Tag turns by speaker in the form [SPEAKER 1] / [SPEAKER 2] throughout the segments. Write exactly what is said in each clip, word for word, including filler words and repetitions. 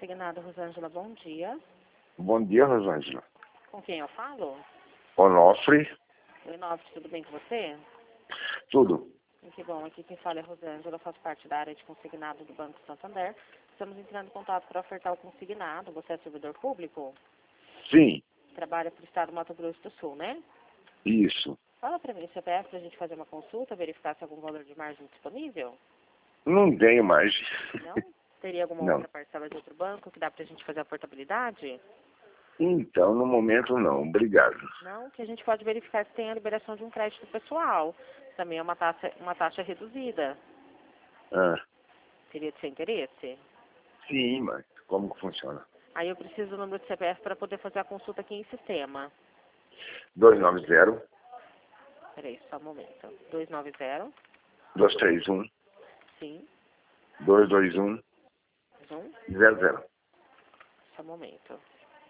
[SPEAKER 1] Consignado, Rosângela, bom dia.
[SPEAKER 2] Bom dia, Rosângela.
[SPEAKER 1] Com quem eu falo?
[SPEAKER 2] Onofre.
[SPEAKER 1] Oi, Nofre, tudo bem com você?
[SPEAKER 2] Tudo.
[SPEAKER 1] Que bom, aqui quem fala é Rosângela, eu faço parte da área de consignado do Banco Santander. Estamos entrando em contato para ofertar o consignado. Você é servidor público?
[SPEAKER 2] Sim,
[SPEAKER 1] Trabalha para o estado do Mato Grosso do Sul, né?
[SPEAKER 2] isso.
[SPEAKER 1] Fala para mim, C P F, para a gente fazer uma consulta, verificar se há algum valor de margem disponível?
[SPEAKER 2] Não tenho mais.
[SPEAKER 1] Não? Teria alguma
[SPEAKER 2] Não.
[SPEAKER 1] outra parcela de outro banco que dá para a gente fazer a portabilidade?
[SPEAKER 2] Então, no momento, não. Obrigado.
[SPEAKER 1] Não, que a gente pode verificar se tem a liberação de um crédito pessoal. Também é uma taxa, uma taxa reduzida.
[SPEAKER 2] Ah,
[SPEAKER 1] Teria de seu interesse?
[SPEAKER 2] sim, mas como que funciona?
[SPEAKER 1] Aí eu preciso do número de C P F para poder fazer a consulta aqui em sistema.
[SPEAKER 2] dois nove zero,
[SPEAKER 1] Peraí, só um momento. dois nove zero,
[SPEAKER 2] dois três um,
[SPEAKER 1] sim,
[SPEAKER 2] dois dois um,
[SPEAKER 1] um,
[SPEAKER 2] zero zero.
[SPEAKER 1] só um momento.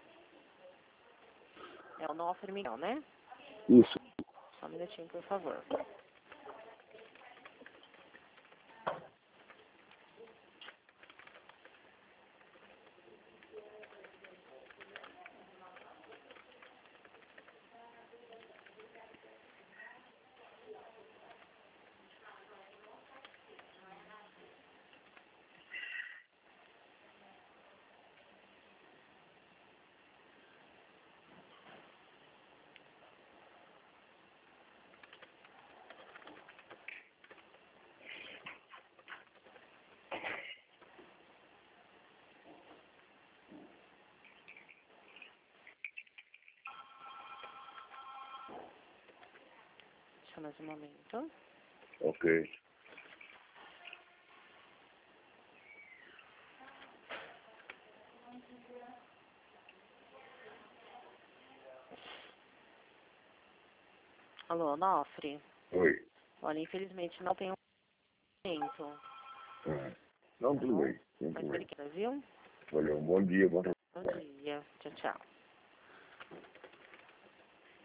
[SPEAKER 1] É o Nofre Miguel, né?
[SPEAKER 2] Isso.
[SPEAKER 1] Só um minutinho, por favor. Deixa mais um momento.
[SPEAKER 2] Ok.
[SPEAKER 1] Alô, Nofre?
[SPEAKER 2] Oi.
[SPEAKER 1] Olha, infelizmente não tem um momento.
[SPEAKER 2] Ah, não,
[SPEAKER 1] Tá
[SPEAKER 2] tudo
[SPEAKER 1] bom?
[SPEAKER 2] bem. Sem
[SPEAKER 1] Mas
[SPEAKER 2] problema.
[SPEAKER 1] obrigada, viu?
[SPEAKER 2] Valeu. Bom dia, bom
[SPEAKER 1] Bom
[SPEAKER 2] trabalho.
[SPEAKER 1] dia. Tchau, tchau.